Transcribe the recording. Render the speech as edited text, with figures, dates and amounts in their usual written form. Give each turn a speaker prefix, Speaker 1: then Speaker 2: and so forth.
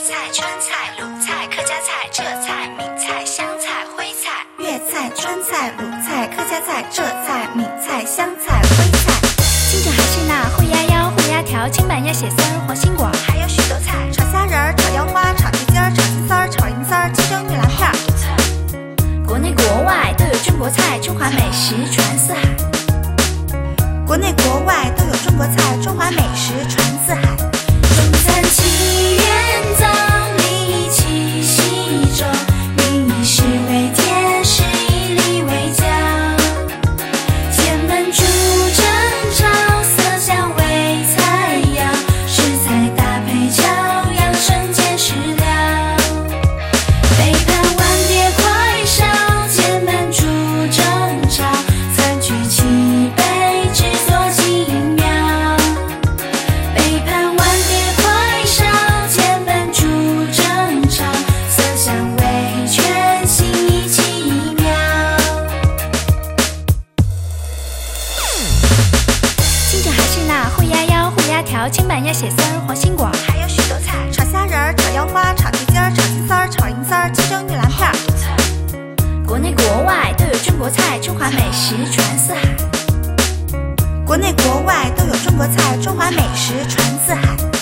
Speaker 1: 菜、川菜、鲁菜、客家菜、浙菜、闽菜、湘菜、徽菜。
Speaker 2: 粤菜、川菜、鲁菜、客家菜、浙菜、闽菜、湘菜、徽菜。
Speaker 3: 清蒸海参呐，烩鸭腰、烩鸭条、青板鸭血丝、黄心果，
Speaker 1: 还有许多菜，
Speaker 2: 炒虾仁、炒腰花、炒蹄筋、炒青丝、炒银丝、清蒸玉兰片。
Speaker 3: 国内国外都有中国菜，中华美食传四海。
Speaker 2: 国内国外都有中国菜，中华美食传四海。
Speaker 3: 中餐起源早，礼七夕中，民以食为天，食以礼为教。前门煮蒸炒，色香味菜肴，食材搭配巧，养生兼食疗。北盘碗碟快烧，前门煮蒸炒，餐具齐备，制作精妙。北盘碗碟快烧，前门煮蒸炒，色香味全，心意奇妙。清蒸海参呐，烩鸭腰、烩鸭条、青板鸭血丝、黄心果，
Speaker 1: 还有许多菜，
Speaker 2: 炒虾仁、炒腰花、炒蹄筋、炒青丝、炒银丝、清蒸玉兰片。
Speaker 3: 国内国外都有中国菜，中华美食传四海。
Speaker 2: 国内国外都有中国菜，中华美食传四海。